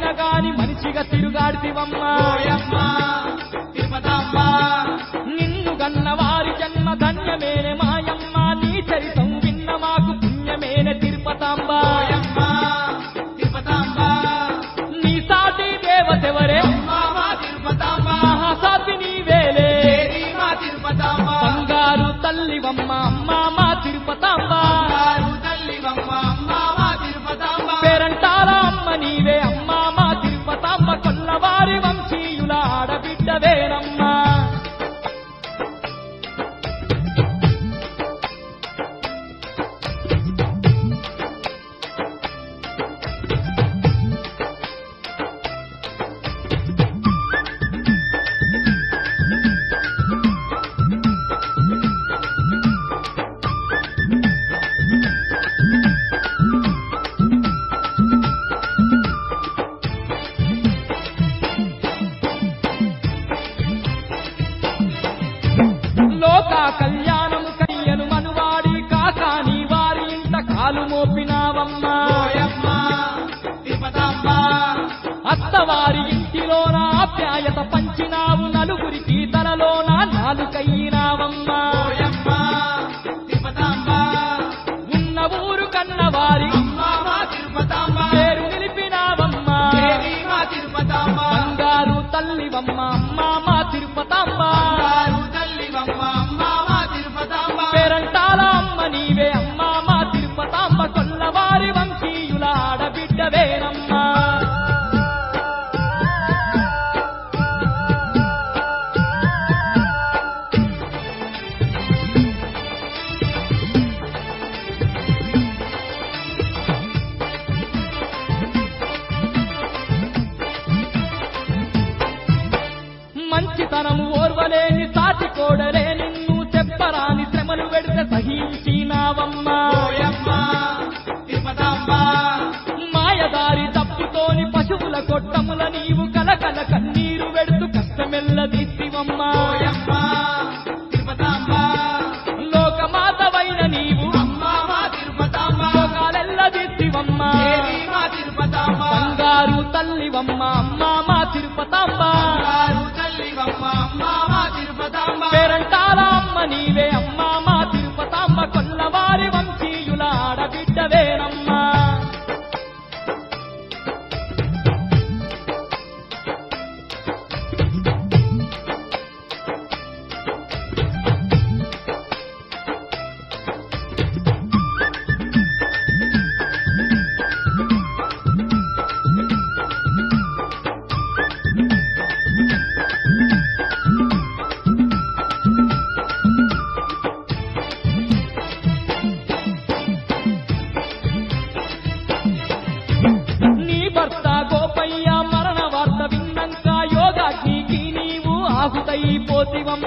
గాని మనిషిగా తిరుగాడితివమ్మా నిన్ను గన్న వారి జన్మ ధన్యమేనే మాయమ్మ నీ చరితం విన్న మాకు పుణ్యమేనే తిరుపతాంబ నీ సాటి దేవతెవరే మహాసాతి నీవేలే బంగారు తల్లివమ్మ అమ్మ మా తిరుపతాంబ పేరంటాల అమ్మ నీవే అమ్మ మా తిరుపతాంబ కొల్లవారి వంశీయుల ఆడబిడ్డవేనమ్మా కళ్యాణము కయ్యను మనువాడి కాకాని వారి ఇంట కాలు మోపినావమ్మా అత్తవారి ఇంటిలోన ఆప్యాయత పంచినావు నలుగురికి తలలోన నాలుకయ్యినావమ్మా ఉన్న ఊరు కన్నవారి పేరు నిలిపినావమ్మా బంగారు తల్లివమ్మ అమ్మ మా తిరుపతాంబ పేరంటాల అమ్మ నీవే అమ్మ మా తిరుపతాంబ కొల్లవారి వంశీయుల ఆడబిడ్డవేనమ్మా మంచితనము ఓర్వలేని సాటి కోడలే నిన్ను చెప్పరాని శ్రమలు పెడితే సహించినావమ్మా మాయదారి తప్పుతోని పశువుల కొట్టముల నీవు కలకల కన్నీరు పెడుతూ కష్టమెల్లదిద్దివమ్మా లోకమాతవైన నీవు లోకాలెల్లదిద్దివమ్మా బంగారు తల్లివమ్మ అమ్మ మా తిరుపతాంబ పేరంటాల అమ్మ నీవే అమ్మ మా తిరుపతాంబ కొల్లవారి వంశీయుల ఆడబిడ్డవేనమ్మా ఆహుతైపోతివమ్మ